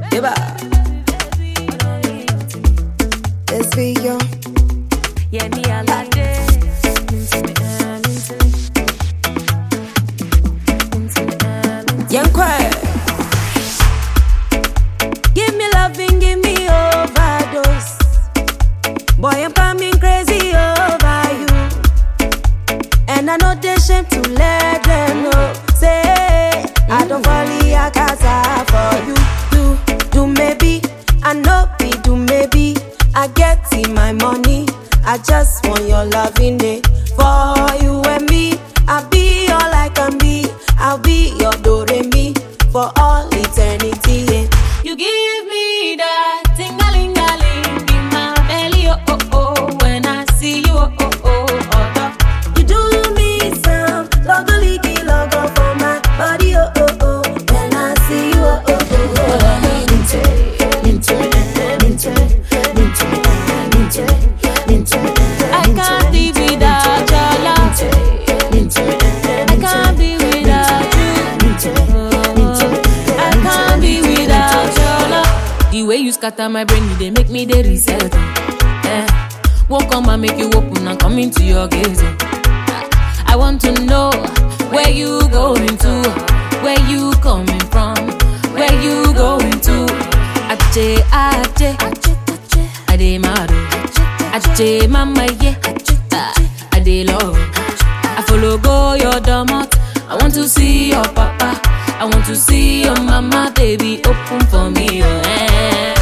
Eba. Let's be young. Yeah, me a like Young quiet. Give me loving, give me overdose. Boy, I'm coming crazy over you. And I know they shame to let them know. Say, I don't fall a casa for you. Do maybe, I know be do maybe. I get in my money. I just want your loving day. For you and me, I'll be all I can be. I'll be your do-re-mi for all eternity. Yeah. You give me that ting-a-ling-a-ling in my belly, oh, oh, oh. When I see you, oh, oh, oh, oh. You do me some logo-leaky logo for my body, oh, oh, oh. When I see you, oh, oh, oh. I can't live without your love. I can't be without you. I can't be without your love. The way you scatter my brain, they make me the reset. Won't come and make you open and come into your gaze. I want to know where you going to, where you coming from, where you going to. Ache, I dey mad. Ache, mama, yeah. I dey love. I follow go your domot. I want to see your papa. I want to see your mama, baby. Open for me, oh, eh.